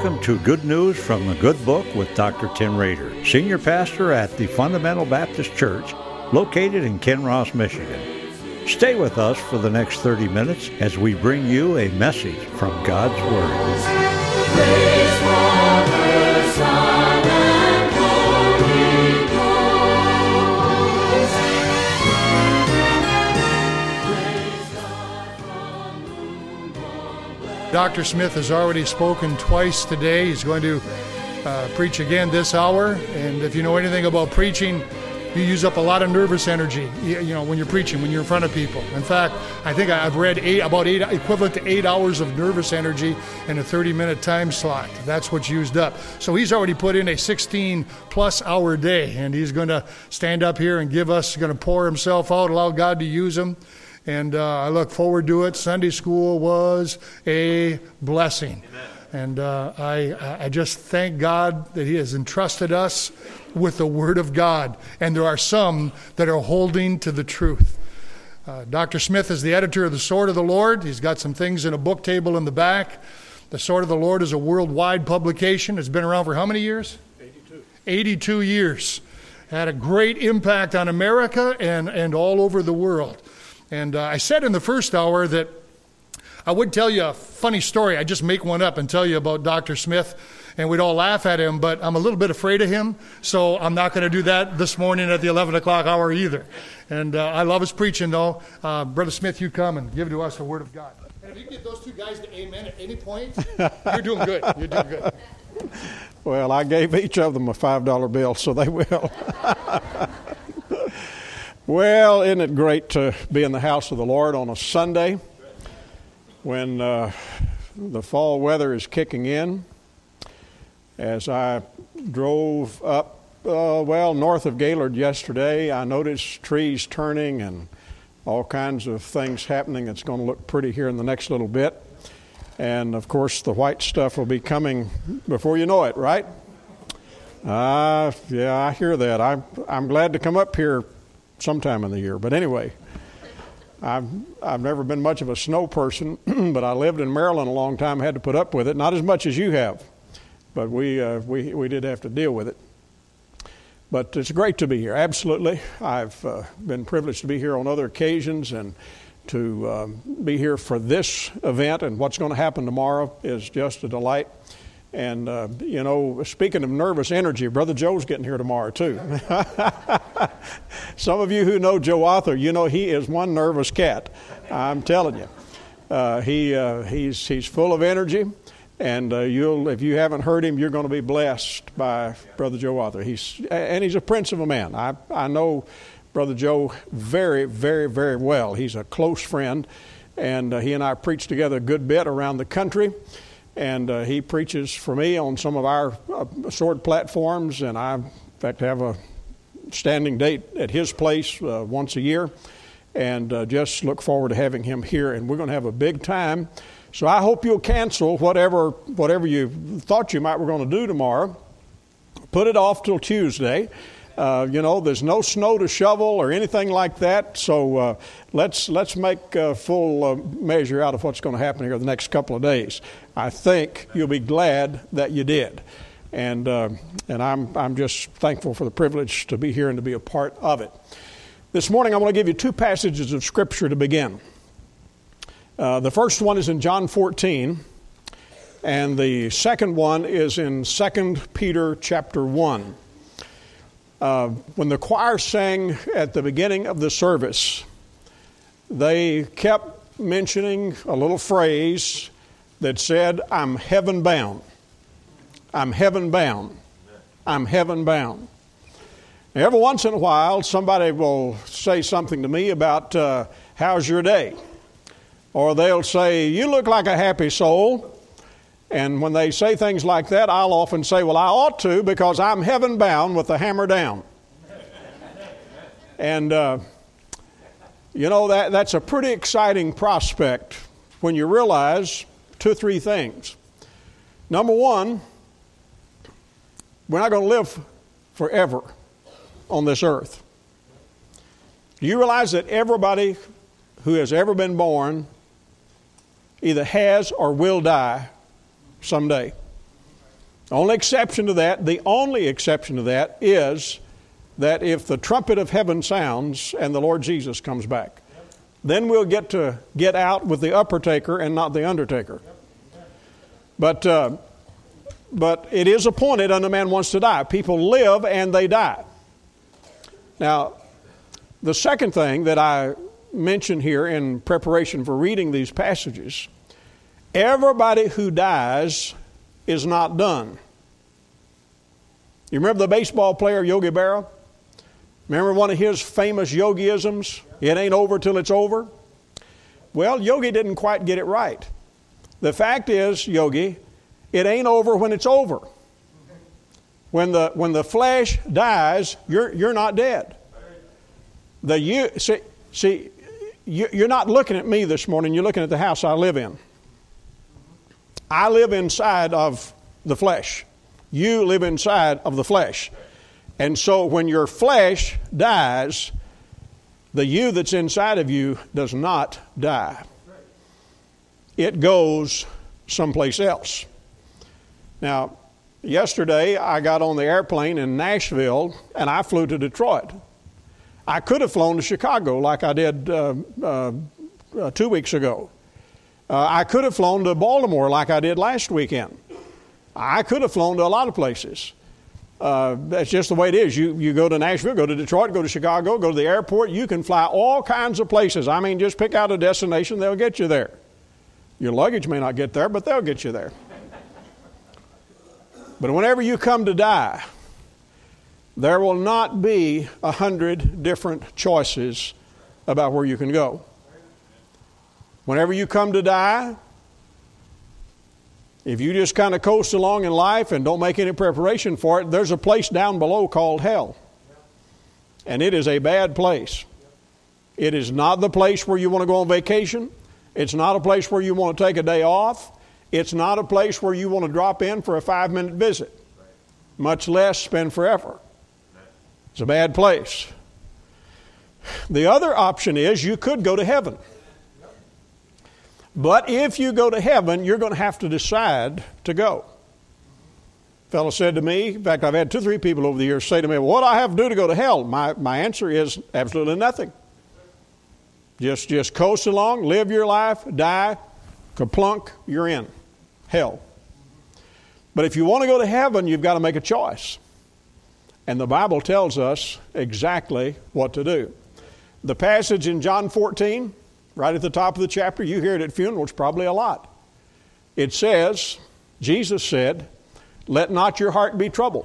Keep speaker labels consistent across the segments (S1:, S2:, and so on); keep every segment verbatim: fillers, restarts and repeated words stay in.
S1: Welcome to Good News from the Good Book with Doctor Tim Rader, Senior Pastor at the Fundamental Baptist Church, located in Kinross, Michigan. Stay with us for the next thirty minutes as we bring you a message from God's Word. Praise Father, Son, and Holy Ghost. Praise God from whom all blessings.
S2: Doctor Smith has already spoken twice today. He's going to uh, preach again this hour. And if you know anything about preaching, you use up a lot of nervous energy, you, you know, when you're preaching, when you're in front of people. In fact, I think I've read eight, about eight, equivalent to eight hours of nervous energy in a thirty-minute time slot. That's what's used up. So he's already put in a sixteen-plus hour day, and he's going to stand up here and give us, going to pour himself out, allow God to use him. And uh, I look forward to it. Sunday school was a blessing. Amen. And uh, I, I just thank God that He has entrusted us with the Word of God. And there are some that are holding to the truth. Uh, Doctor Smith is the editor of The Sword of the Lord. He's got some things in a book table in the back. The Sword of the Lord is a worldwide publication. It's been around for how many years?
S3: eighty-two.
S2: eighty-two years. Had a great impact on America and, and all over the world. And uh, I said in the first hour that I would tell you a funny story. I'd just make one up and tell you about Doctor Smith, and we'd all laugh at him, but I'm a little bit afraid of him, so I'm not going to do that this morning at the eleven o'clock hour either. And uh, I love his preaching, though. Uh, Brother Smith, you come and give to us the Word of God. And if you can get those two guys to amen at any point, you're doing good. You're doing good.
S3: Well, I gave each of them a five dollar bill, so they will. Well, isn't it great to be in the house of the Lord on a Sunday when uh, the fall weather is kicking in? As I drove up, uh, well, north of Gaylord yesterday, I noticed trees turning and all kinds of things happening. It's going to look pretty here in the next little bit. And, of course, the white stuff will be coming before you know it, right? Uh, yeah, I hear that. I'm, I'm glad to come up here sometime in the year. But anyway, I've, I've never been much of a snow person, but I lived in Maryland a long time, had to put up with it. Not as much as you have, but we, uh, we, we did have to deal with it. But it's great to be here, absolutely. I've uh, been privileged to be here on other occasions, and to um, be here for this event and what's going to happen tomorrow is just a delight. And, uh, you know, speaking of nervous energy, Brother Joe's getting here tomorrow, too. Some of you who know Joe Arthur, you know he is one nervous cat. I'm telling you. Uh, he uh, he's he's full of energy, and uh, you'll if you haven't heard him, you're going to be blessed by Brother Joe Arthur. He's and he's a prince of a man. I I know Brother Joe very, very, very well. He's a close friend, and uh, he and I preach together a good bit around the country. And uh, he preaches for me on some of our uh, sword platforms, and I, in fact, have a standing date at his place uh, once a year, and uh, just look forward to having him here. And we're going to have a big time. So I hope you'll cancel whatever whatever you thought you might were going to do tomorrow. Put it off till Tuesday. Uh, you know, there's no snow to shovel or anything like that, so uh, let's let's make a full uh, measure out of what's going to happen here the next couple of days. I think you'll be glad that you did, and uh, and I'm I'm just thankful for the privilege to be here and to be a part of it. This morning I want to give you two passages of Scripture to begin. Uh, the first one is in John fourteen, and the second one is in Second Peter chapter one. Uh, when the choir sang at the beginning of the service, they kept mentioning a little phrase that said, I'm heaven bound. I'm heaven bound. I'm heaven bound. Now, every once in a while, somebody will say something to me about, uh, how's your day? Or they'll say, you look like a happy soul. And when they say things like that, I'll often say, well, I ought to, because I'm heaven bound with the hammer down. And, uh, you know, that that's a pretty exciting prospect when you realize two or three things. Number one, we're not going to live forever on this earth. Do you realize that everybody who has ever been born either has or will die someday? The only exception to that, the only exception to that is that if the trumpet of heaven sounds and the Lord Jesus comes back, then we'll get to get out with the upper taker and not the undertaker. But uh, but it is appointed unto man once to die. People live and they die. Now, the second thing that I mentioned here in preparation for reading these passages, everybody who dies is not done. You remember the baseball player Yogi Berra? Remember one of his famous yogiisms? It ain't over till it's over. Well, Yogi didn't quite get it right. The fact is, Yogi, it ain't over when it's over. When the when the flesh dies, you're you're not dead. The you see see you, you're not looking at me this morning. You're looking at the house I live in. I live inside of the flesh. You live inside of the flesh. And so when your flesh dies, the you that's inside of you does not die. It goes someplace else. Now, yesterday I got on the airplane in Nashville and I flew to Detroit. I could have flown to Chicago like I did uh, uh, uh, two weeks ago. Uh, I could have flown to Baltimore like I did last weekend. I could have flown to a lot of places. Uh, that's just the way it is. You you go to Nashville, go to Detroit, go to Chicago, go to the airport. You can fly all kinds of places. I mean, just pick out a destination, they'll get you there. Your luggage may not get there, but they'll get you there. But whenever you come to die, there will not be a hundred different choices about where you can go. Whenever you come to die, if you just kind of coast along in life and don't make any preparation for it, there's a place down below called hell. And it is a bad place. It is not the place where you want to go on vacation. It's not a place where you want to take a day off. It's not a place where you want to drop in for a five-minute visit, much less spend forever. It's a bad place. The other option is you could go to heaven. But if you go to heaven, you're going to have to decide to go. A fellow said to me, in fact, I've had two or three people over the years say to me, well, what do I have to do to go to hell? My, my answer is absolutely nothing. Just, just coast along, live your life, die, kaplunk, you're in hell. But if you want to go to heaven, you've got to make a choice. And the Bible tells us exactly what to do. The passage in John fourteen, right at the top of the chapter, you hear it at funerals probably a lot. It says, Jesus said, let not your heart be troubled.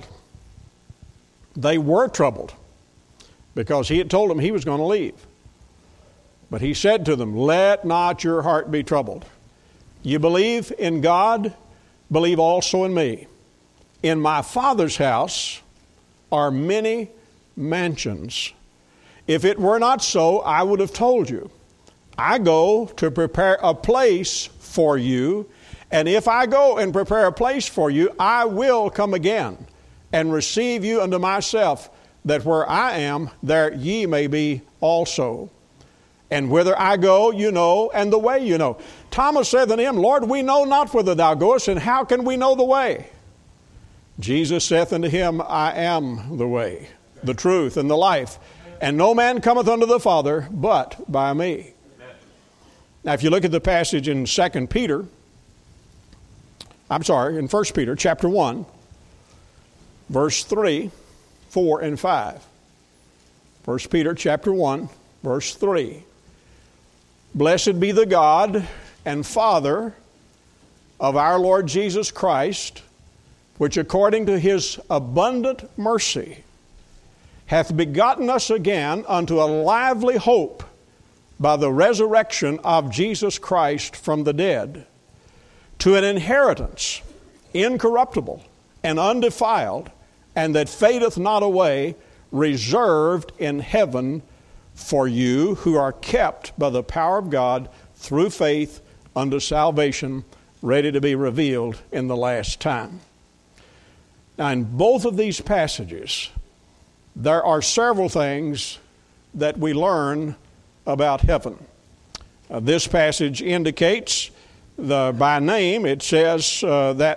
S3: They were troubled because he had told them he was going to leave. But he said to them, let not your heart be troubled. You believe in God, believe also in me. In my Father's house are many mansions. If it were not so, I would have told you. I go to prepare a place for you, and if I go and prepare a place for you, I will come again and receive you unto myself, that where I am, there ye may be also. And whither I go, you know, and the way you know. Thomas said unto him, Lord, we know not whither thou goest, and how can we know the way? Jesus saith unto him, I am the way, the truth, and the life. And no man cometh unto the Father but by me. Now, if you look at the passage in Second Peter, I'm sorry, in First Peter chapter one, verse three, four, and five. First Peter chapter one, verse three. Blessed be the God and Father of our Lord Jesus Christ, which according to his abundant mercy hath begotten us again unto a lively hope by the resurrection of Jesus Christ from the dead, to an inheritance incorruptible and undefiled, and that fadeth not away, reserved in heaven for you who are kept by the power of God through faith unto salvation, ready to be revealed in the last time. Now, in both of these passages, there are several things that we learn about heaven. Uh, this passage indicates, the, by name, it says uh, that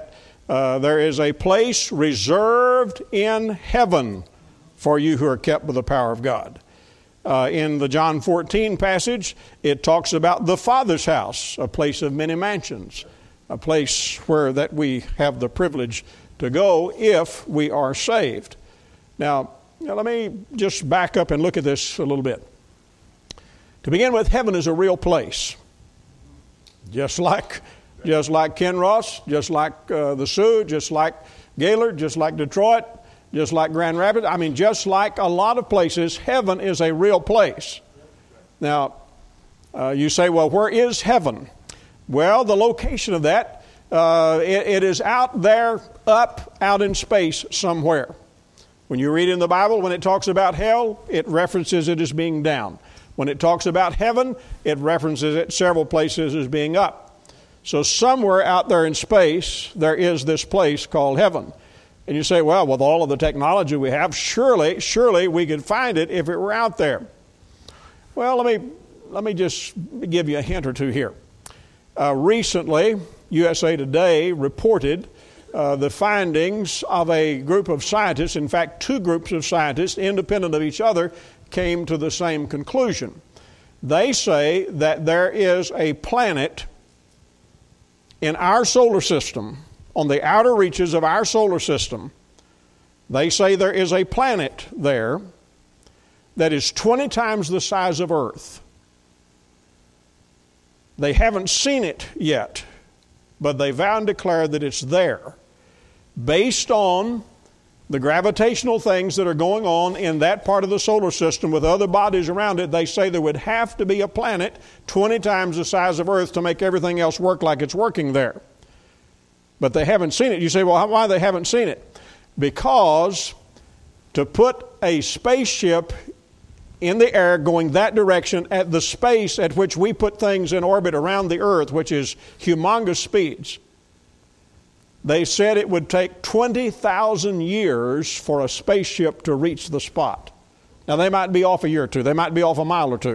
S3: Uh, there is a place reserved in heaven for you who are kept by the power of God. Uh, in the John fourteen passage, it talks about the Father's house, a place of many mansions, a place where that we have the privilege to go if we are saved. Now, now, let me just back up and look at this a little bit. To begin with, heaven is a real place. Just like, just like Kinross, just like uh, the Sioux, just like Gaylord, just like Detroit, just like Grand Rapids. I mean, just like a lot of places, heaven is a real place. Now, uh, you say, well, where is heaven? Well, the location of that, uh, it, it is out there, up, out in space somewhere. When you read in the Bible, when it talks about hell, it references it as being down. When it talks about heaven, it references it several places as being up. So somewhere out there in space, there is this place called heaven. And you say, well, with all of the technology we have, surely, surely we could find it if it were out there. Well, let me, let me just give you a hint or two here. Uh, recently, U S A Today reported Uh, the findings of a group of scientists, in fact, two groups of scientists, independent of each other, came to the same conclusion. They say that there is a planet in our solar system, on the outer reaches of our solar system. They say there is a planet there that is twenty times the size of Earth. They haven't seen it yet, but they vow and declare that it's there. Based on the gravitational things that are going on in that part of the solar system with other bodies around it, they say there would have to be a planet twenty times the size of Earth to make everything else work like it's working there. But they haven't seen it. You say, well, why they haven't seen it? Because to put a spaceship in the air going that direction at the space at which we put things in orbit around the Earth, which is humongous speeds, they said it would take twenty thousand years for a spaceship to reach the spot. Now, they might be off a year or two. They might be off a mile or two.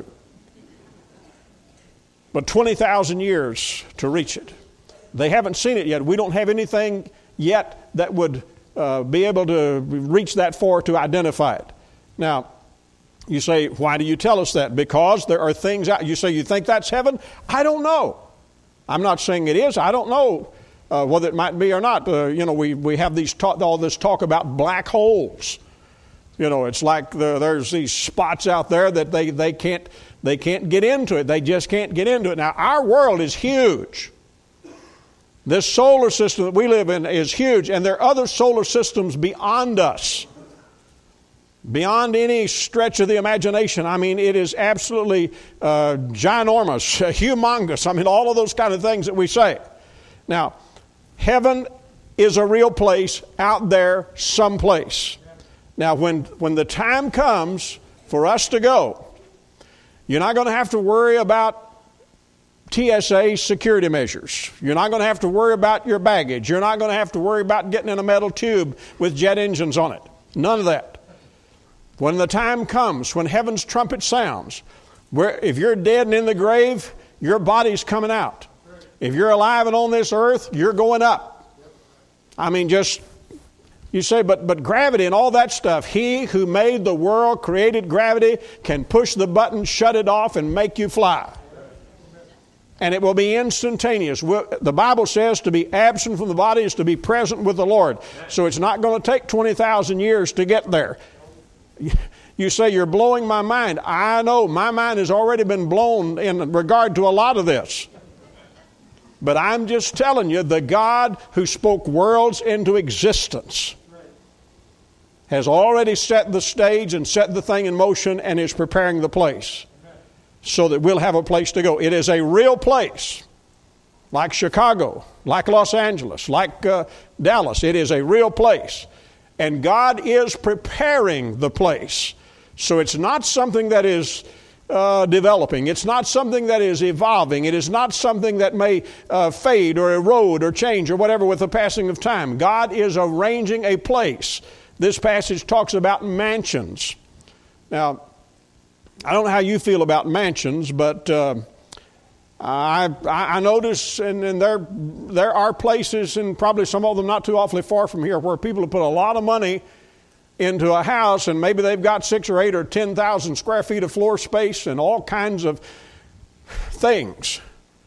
S3: But twenty thousand years to reach it. They haven't seen it yet. We don't have anything yet that would uh, be able to reach that far to identify it. Now, you say, why do you tell us that? Because there are things out. You say, you think that's heaven? I don't know. I'm not saying it is. I don't know uh, whether it might be or not. Uh, you know, we, we have these talk, all this talk about black holes. You know, it's like the, there's these spots out there that they, they can't they can't get into it. They just can't get into it. Now, our world is huge. This solar system that we live in is huge, and there are other solar systems beyond us. Beyond any stretch of the imagination. I mean, it is absolutely uh, ginormous, uh, humongous. I mean, all of those kind of things that we say. Now, heaven is a real place out there someplace. Now, when, when the time comes for us to go, you're not going to have to worry about T S A security measures. You're not going to have to worry about your baggage. You're not going to have to worry about getting in a metal tube with jet engines on it. None of that. When the time comes, when heaven's trumpet sounds, where if you're dead and in the grave, your body's coming out. If you're alive and on this earth, you're going up. I mean, just, you say, but, but gravity and all that stuff, He who made the world, created gravity, can push the button, shut it off, and make you fly. And it will be instantaneous. The Bible says to be absent from the body is to be present with the Lord. So it's not going to take twenty thousand years to get there. You say, you're blowing my mind. I know, my mind has already been blown in regard to a lot of this. But I'm just telling you, the God who spoke worlds into existence has already set the stage and set the thing in motion and is preparing the place so that we'll have a place to go. It is a real place, like Chicago, like Los Angeles, like uh, Dallas. It is a real place. And God is preparing the place. So it's not something that is uh, developing. It's not something that is evolving. It is not something that may uh, fade or erode or change or whatever with the passing of time. God is arranging a place. This passage talks about mansions. Now, I don't know how you feel about mansions, but uh, I, I notice, and, and there, there are places, and probably some of them not too awfully far from here, where people have put a lot of money into a house, and maybe they've got six or eight or ten thousand square feet of floor space and all kinds of things.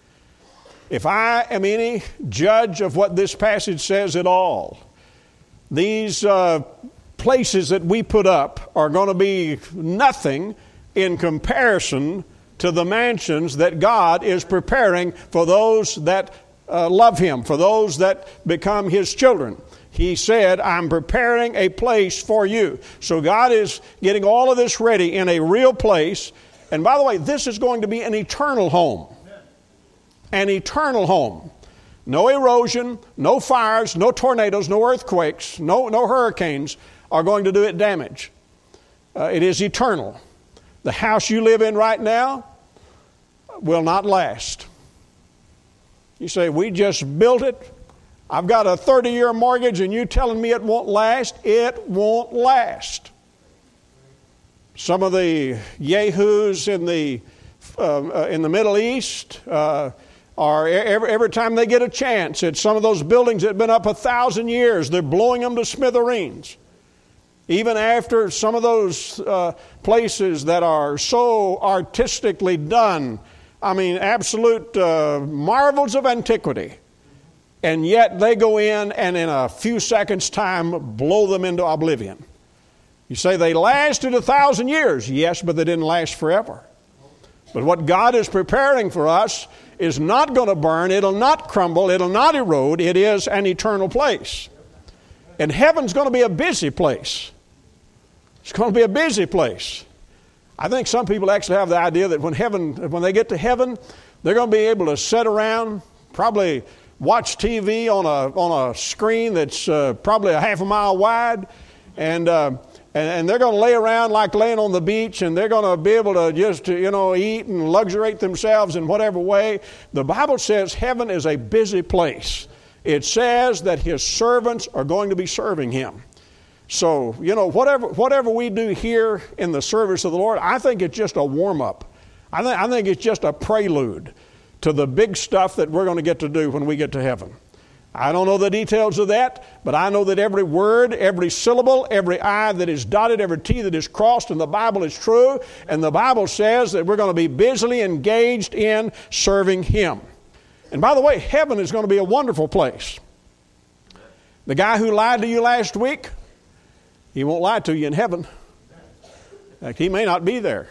S3: If I am any judge of what this passage says at all, these uh, places that we put up are going to be nothing in comparison to the mansions that God is preparing for those that uh, love Him, for those that become His children. He said, I'm preparing a place for you. So God is getting all of this ready in a real place. And by the way, this is going to be an eternal home. An eternal home. No erosion, no fires, no tornadoes, no earthquakes, no, no hurricanes are going to do it damage. Uh, it is eternal. The house you live in right now will not last. You say, we just built it. I've got a thirty-year mortgage and you telling me it won't last? It won't last. Some of the yahoos in the uh, in the Middle East uh, are every, every time they get a chance at some of those buildings that have been up a thousand years, they're blowing them to smithereens. Even after some of those uh, places that are so artistically done, I mean, absolute uh, marvels of antiquity, and yet they go in and in a few seconds' time blow them into oblivion. You say they lasted a thousand years. Yes, but they didn't last forever. But what God is preparing for us is not going to burn. It'll not crumble. It'll not erode. It is an eternal place. And heaven's going to be a busy place. It's going to be a busy place. I think some people actually have the idea that when heaven, when they get to heaven, they're going to be able to sit around, probably watch T V on a on a screen that's uh, probably a half a mile wide, and uh, and, and they're going to lay around like laying on the beach, and they're going to be able to just you know eat and luxuriate themselves in whatever way. The Bible says heaven is a busy place. It says that His servants are going to be serving Him. So, you know, whatever whatever we do here in the service of the Lord, I think it's just a warm-up. I think, I think it's just a prelude to the big stuff that we're going to get to do when we get to heaven. I don't know the details of that, but I know that every word, every syllable, every I that is dotted, every T that is crossed in the Bible is true. And the Bible says that we're going to be busily engaged in serving Him. And by the way, heaven is going to be a wonderful place. The guy who lied to you last week, he won't lie to you in heaven. In fact, he may not be there.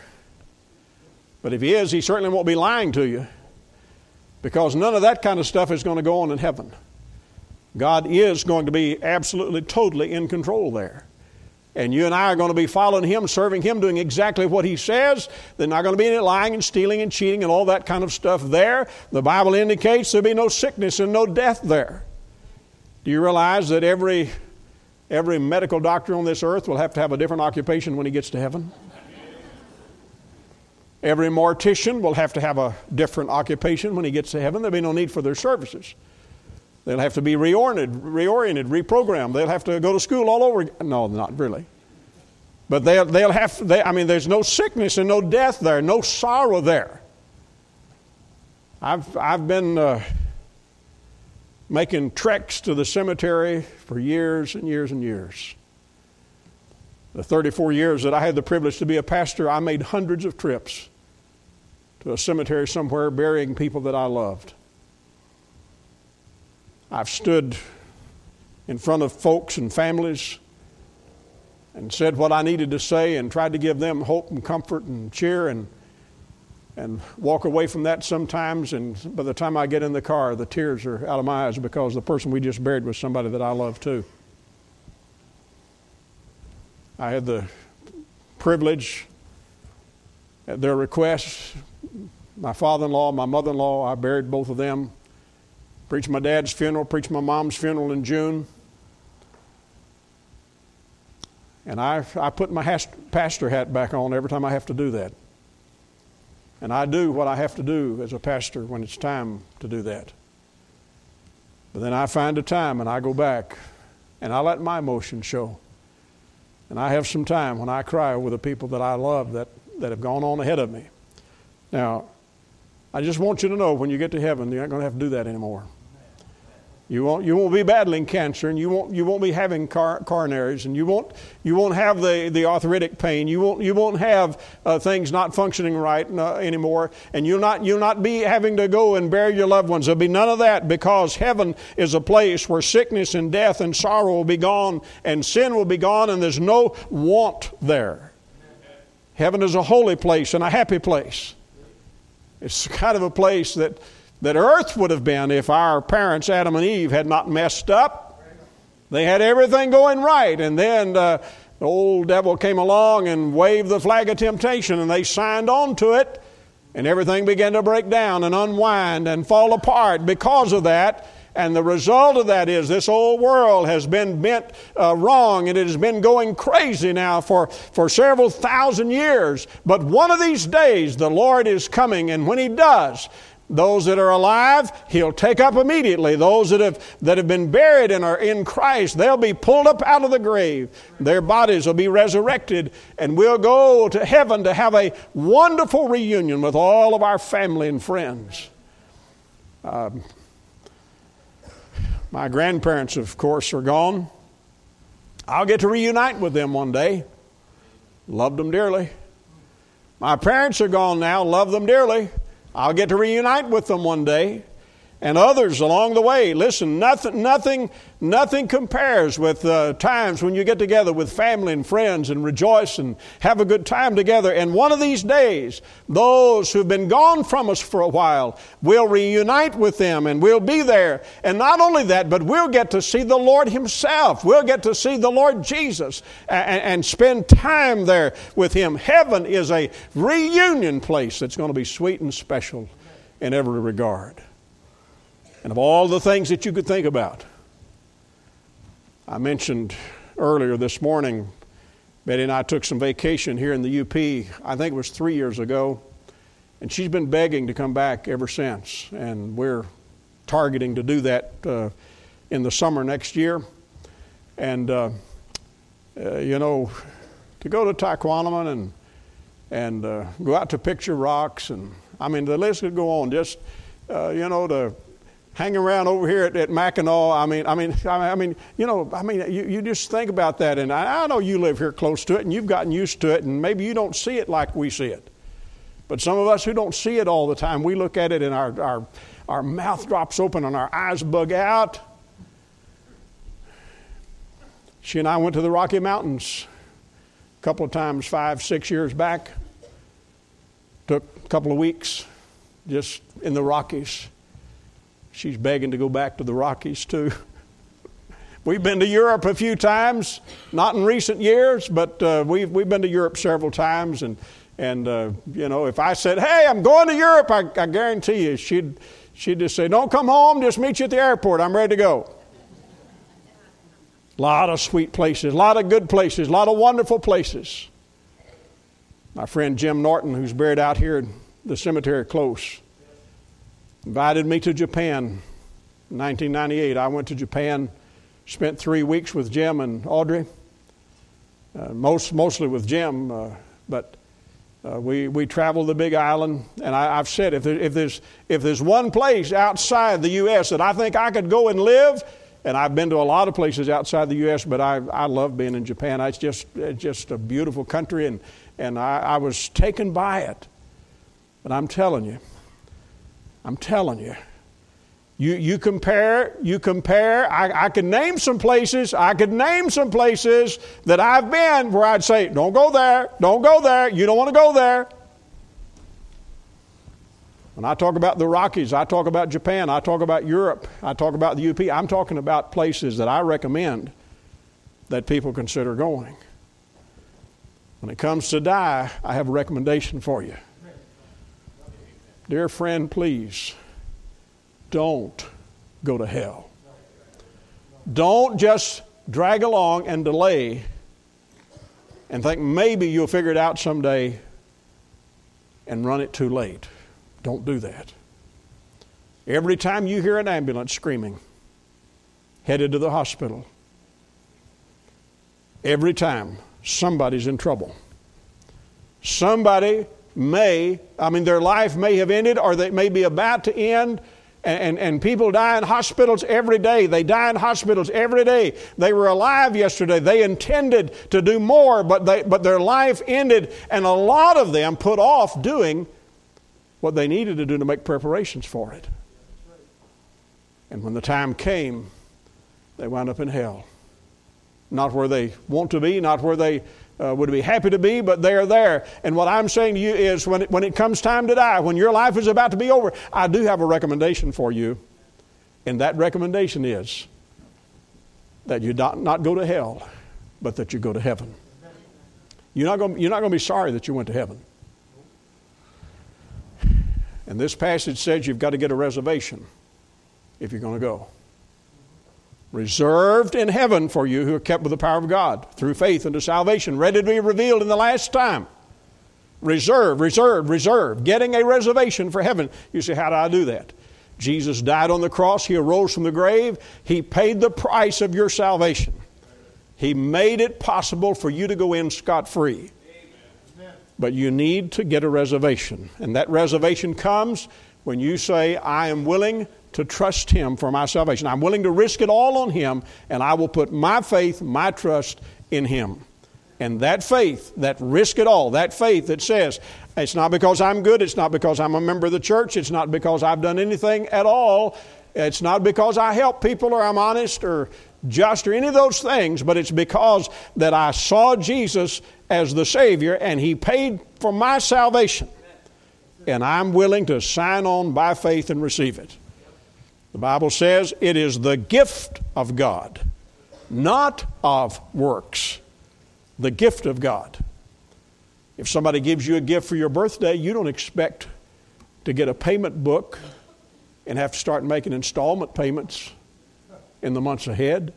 S3: But if he is, he certainly won't be lying to you, because none of that kind of stuff is going to go on in heaven. God is going to be absolutely, totally in control there. And you and I are going to be following Him, serving Him, doing exactly what He says. There's not going to be any lying and stealing and cheating and all that kind of stuff there. The Bible indicates there'll be no sickness and no death there. Do you realize that every Every medical doctor on this earth will have to have a different occupation when he gets to heaven? Every mortician will have to have a different occupation when he gets to heaven. There'll be no need for their services. They'll have to be reoriented, reoriented, reprogrammed. They'll have to go to school all over again. No, not really. But they'll, they'll have, they, I mean, there's no sickness and no death there, no sorrow there. I've, I've been... Uh, making treks to the cemetery for years and years and years. The thirty-four years that I had the privilege to be a pastor, I made hundreds of trips to a cemetery somewhere burying people that I loved. I've stood in front of folks and families and said what I needed to say and tried to give them hope and comfort and cheer, and and walk away from that sometimes, and by the time I get in the car, the tears are out of my eyes, because the person we just buried was somebody that I love too. I had the privilege, at their request, my father-in-law, my mother-in-law, I buried both of them, preached my dad's funeral, preached my mom's funeral in June. And I, I put my pastor hat back on every time I have to do that. And I do what I have to do as a pastor when it's time to do that. But then I find a time and I go back and I let my emotions show. And I have some time when I cry with the people that I love that, that have gone on ahead of me. Now, I just want you to know when you get to heaven, you're not going to have to do that anymore. You won't, you won't be battling cancer, and you won't, you won't be having car, coronaries, and you won't, you won't have the, the arthritic pain. You won't, you won't have uh, things not functioning right uh, anymore, and you'll not, you'll not be having to go and bury your loved ones. There'll be none of that, because heaven is a place where sickness and death and sorrow will be gone, and sin will be gone, and there's no want there. Heaven is a holy place and a happy place. It's kind of a place that that earth would have been if our parents, Adam and Eve, had not messed up. They had everything going right, and then uh, the old devil came along and waved the flag of temptation, and they signed on to it, and everything began to break down and unwind and fall apart because of that. And the result of that is this old world has been bent uh, wrong, and it has been going crazy now for, for several thousand years. But one of these days the Lord is coming, and when He does, those that are alive, He'll take up immediately. Those that have that have been buried and are in Christ, they'll be pulled up out of the grave. Their bodies will be resurrected, and we'll go to heaven to have a wonderful reunion with all of our family and friends. Um, my grandparents, of course, are gone. I'll get to reunite with them one day. Loved them dearly. My parents are gone now. Love them dearly. I'll get to reunite with them one day, and others along the way. Listen, nothing, nothing, nothing compares with uh, times when you get together with family and friends and rejoice and have a good time together. And one of these days, those who've been gone from us for a while, we'll reunite with them, and we'll be there. And not only that, but we'll get to see the Lord Himself. We'll get to see the Lord Jesus and, and spend time there with Him. Heaven is a reunion place that's going to be sweet and special in every regard. And of all the things that you could think about, I mentioned earlier this morning, Betty and I took some vacation here in the U P, I think it was three years ago, and she's been begging to come back ever since, and we're targeting to do that uh, in the summer next year. And, uh, uh, you know, to go to Tahquamenon and, and uh, go out to Picture Rocks, and I mean, the list could go on, just, uh, you know, to hang around over here at, at Mackinac. I mean, I mean, I mean, you know, I mean, you, you just think about that, and I, I know you live here close to it, and you've gotten used to it, and maybe you don't see it like we see it. But some of us who don't see it all the time, we look at it, and our our, our mouth drops open, and our eyes bug out. She and I went to the Rocky Mountains a couple of times, five, six years back. Took a couple of weeks just in the Rockies. She's begging to go back to the Rockies too. We've been to Europe a few times, not in recent years, but uh, we've we've been to Europe several times. And and uh, you know, if I said, "Hey, I'm going to Europe," I, I guarantee you, she'd she'd just say, "Don't come home. Just meet you at the airport. I'm ready to go." A lot of sweet places, a lot of good places, a lot of wonderful places. My friend Jim Norton, who's buried out here in the cemetery close, invited me to Japan in nineteen ninety-eight. I went to Japan, spent three weeks with Jim and Audrey, uh, most mostly with Jim, uh, but uh, we we traveled the Big Island. And I, I've said if there, if there's if there's one place outside the U S that I think I could go and live, and I've been to a lot of places outside the U S, but I I love being in Japan. It's just it's just a beautiful country, and and I, I was taken by it. But I'm telling you. I'm telling you, you you compare, you compare, I, I could name some places, I could name some places that I've been where I'd say, don't go there, don't go there, you don't want to go there. When I talk about the Rockies, I talk about Japan, I talk about Europe, I talk about the U P, I'm talking about places that I recommend that people consider going. When it comes to die, I have a recommendation for you. Dear friend, please, don't go to hell. Don't just drag along and delay and think maybe you'll figure it out someday and run it too late. Don't do that. Every time you hear an ambulance screaming, headed to the hospital, every time somebody's in trouble. Somebody may, I mean, their life may have ended, or they may be about to end. And, and, and people die in hospitals every day. They die in hospitals every day. They were alive yesterday. They intended to do more, but they, but their life ended. And a lot of them put off doing what they needed to do to make preparations for it. And when the time came, they wound up in hell. Not where they want to be, not where they uh, would be happy to be, but they are there. And what I'm saying to you is when it, when it comes time to die, when your life is about to be over, I do have a recommendation for you. And that recommendation is that you not, not go to hell, but that you go to heaven. You're not going, you're not going to be sorry that you went to heaven. And this passage says you've got to get a reservation if you're going to go. Reserved in heaven for you who are kept with the power of God through faith unto salvation, ready to be revealed in the last time. Reserved, reserved, reserved. Getting a reservation for heaven. You say, how do I do that? Jesus died on the cross. He arose from the grave. He paid the price of your salvation. He made it possible for you to go in scot-free. But you need to get a reservation. And that reservation comes when you say, I am willing to trust Him for my salvation. I'm willing to risk it all on Him, and I will put my faith, my trust in Him. And that faith, that risk it all, that faith that says, it's not because I'm good, it's not because I'm a member of the church, it's not because I've done anything at all, it's not because I help people or I'm honest or just or any of those things, but it's because that I saw Jesus as the Savior and He paid for my salvation. And I'm willing to sign on by faith and receive it. The Bible says it is the gift of God, not of works. The gift of God. If somebody gives you a gift for your birthday, you don't expect to get a payment book and have to start making installment payments in the months ahead.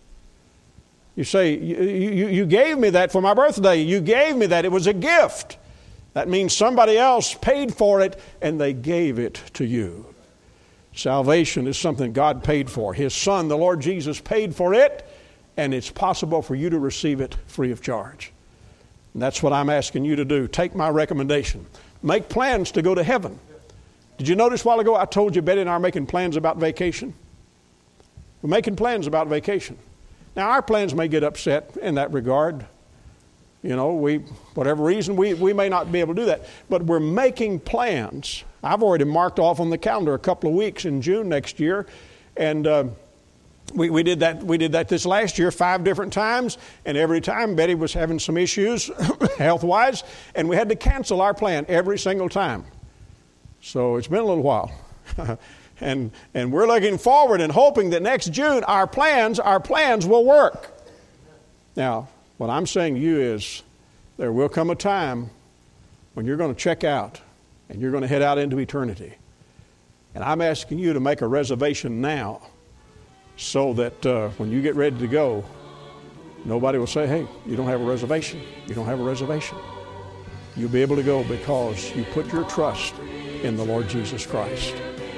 S3: You say, you, you, you gave me that for my birthday. You gave me that. It was a gift. That means somebody else paid for it and they gave it to you. Salvation is something God paid for. His Son, the Lord Jesus, paid for it, and it's possible for you to receive it free of charge. And that's what I'm asking you to do. Take my recommendation. Make plans to go to heaven. Did you notice a while ago I told you Betty and I are making plans about vacation? We're making plans about vacation. Now, our plans may get upset in that regard. You know, we, whatever reason, we, we may not be able to do that. But we're making plans. I've already marked off on the calendar a couple of weeks in June next year. And uh, we, we did that we did that this last year five different times. And every time Betty was having some issues health-wise. And we had to cancel our plan every single time. So it's been a little while. and and we're looking forward and hoping that next June our plans, our plans will work. Now, what I'm saying to you is there will come a time when you're going to check out and you're going to head out into eternity. And I'm asking you to make a reservation now so that uh, when you get ready to go, nobody will say, hey, you don't have a reservation. You don't have a reservation. You'll be able to go because you put your trust in the Lord Jesus Christ.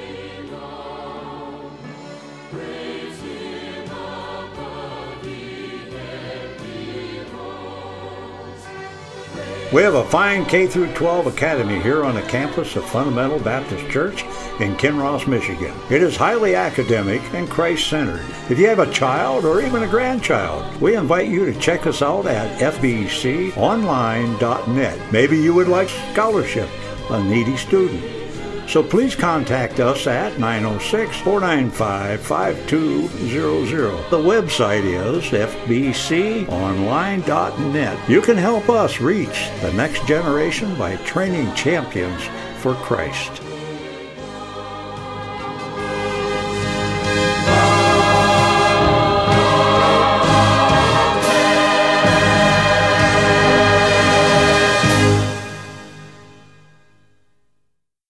S1: We have a fine K through twelve academy here on the campus of Fundamental Baptist Church in Kinross, Michigan. It is highly academic and Christ-centered. If you have a child or even a grandchild, we invite you to check us out at f b c online dot net. Maybe you would like scholarship, a needy student. So please contact us at nine oh six, four nine five, five two zero zero. The website is f b c online dot net. You can help us reach the next generation by training champions for Christ.